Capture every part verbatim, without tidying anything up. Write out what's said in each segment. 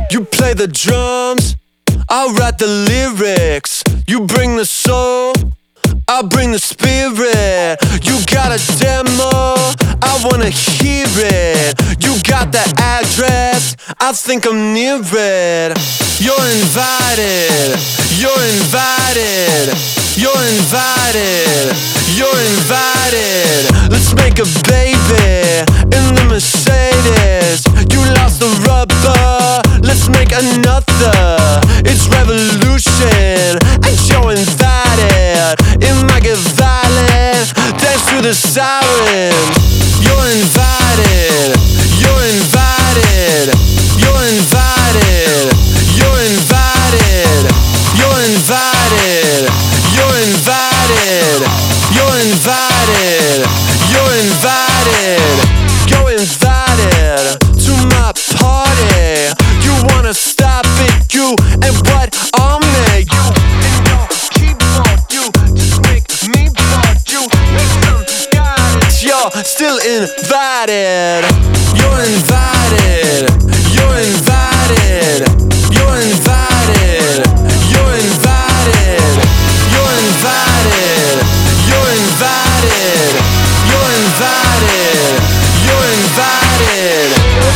You play the drums, I'll write the lyrics. You bring the soul, I'll bring the spirit. You got a demo, I wanna hear it. You got the address, I think I'm near it. You're invited, you're invited, you're invited, you're invited. Let's make a baby in the Mercedes. You lost the rubber, let's make another. It's revolution, and you're invited. It might get violent, thanks to the sirens. You're invited, you're invited, you're invited, you're invited, you're invited, you're invited, you're invited, you're invited, you're invited to my party. You wanna stop it, you and what I'm at. You and your keyboard, you just make me bored. You make some guidance, you're still invited. You're invited, you're invited, you're invited, you're invited, you're invited, you're invited, you're invited, you're invited.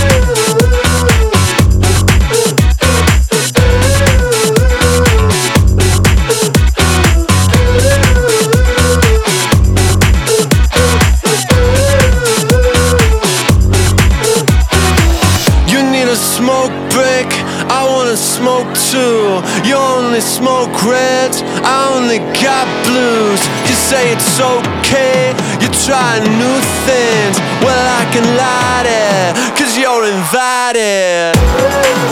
Smoke break, I wanna smoke too. You only smoke reds, I only got blues. You say it's okay, you're trying new things. Well, I can light it, cause you're invited.